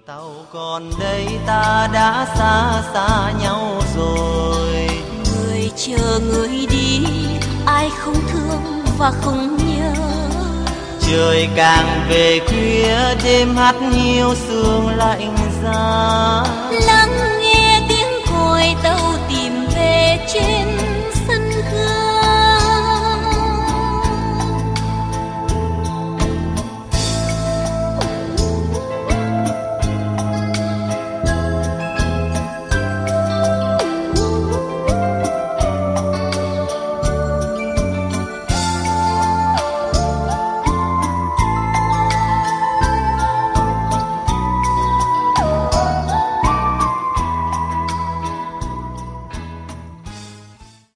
Tàu còn đây ta đã xa xa nhau rồi. Người chờ người đi, ai không thương và không nhớ. Trời càng về khuya đêm hắt hiu sương lạnh giá. Lắng